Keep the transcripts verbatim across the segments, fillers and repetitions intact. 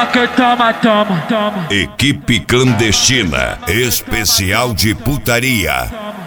Toma que toma, toma, toma. Equipe clandestina, especial de putaria.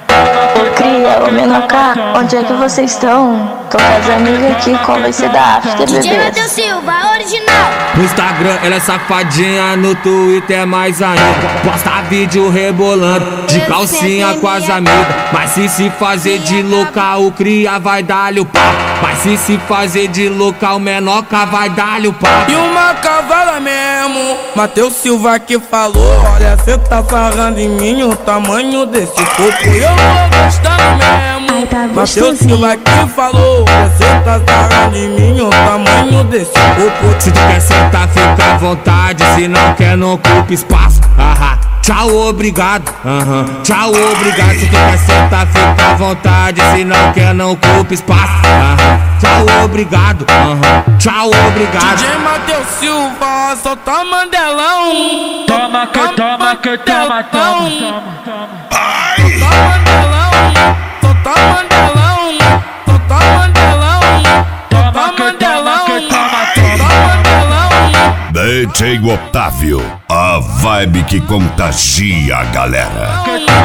Ô cria, ô Menoká, onde é que vocês estão? Tô com as amigas aqui, qual vai ser da after, D J bebês? Matheus Silva, original. No Instagram ela é safadinha, no Twitter mais ainda. Posta vídeo rebolando, de calcinha com as amigas. Mas se se fazer de louca, o cria vai dar-lhe o pau. Mas se se fazer de louca, o Menoká vai dar-lhe o pau. E uma cavala mesmo, Matheus Silva que falou. Olha, cê tá sarrando em mim o tamanho desse corpo. E eu tô gostando mesmo, tá Matheus Silva que falou. Olha, cê tá sarrando em mim o tamanho desse corpo. Se tu quer sentar, fica à vontade. Se não quer, não ocupa espaço. Aham. Tchau, obrigado. Aham. Tchau, obrigado. Se tu quer sentar, fica à vontade. Se não quer, não ocupa espaço. Aham. Tchau, obrigado. Aham. Tchau, obrigado. D J Matheus Silva, solta mandelão. Toma que toma, que toma, toma, toma. Solta mandelão, solta mandelão, solta mandelão, solta mandelão, solta mandelão. D J Otávio, a vibe que contagia a galera.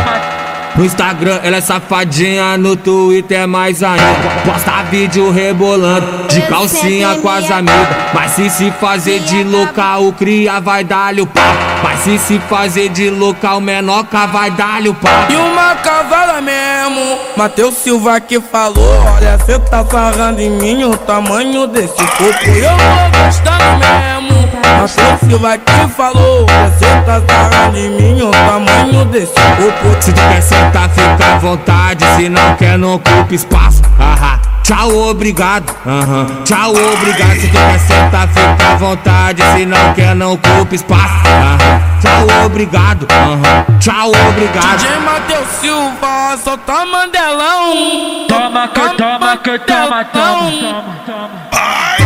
No Instagram ela é safadinha, no Twitter mais ainda. Posta vídeo rebolando, de calcinha com as amigas. Mas se se fazer de louca, o cria vai dar-lhe o pau. Mas se se fazer de louca, o Menoká vai dar-lhe o pau. E uma cavala mesmo, Matheus Silva que falou. Olha, cê tá sarrando em mim o tamanho desse corpo. E eu tô gostando mesmo, Matheus Silva que falou. Olha, cê tá sarrando em mim o tamanho desse corpo. Se tu quer sentar, fica à vontade. Se não quer, não ocupa espaço. Aham. Tchau, obrigado. Aham. Tchau, obrigado. Se tu quer sentar, fica à vontade. Se não quer, não ocupa espaço. Aham. Tchau, obrigado. Aham. Tchau, obrigado. D J Matheus Silva, solta mandelão. Toma que toma, que toma, toma, toma.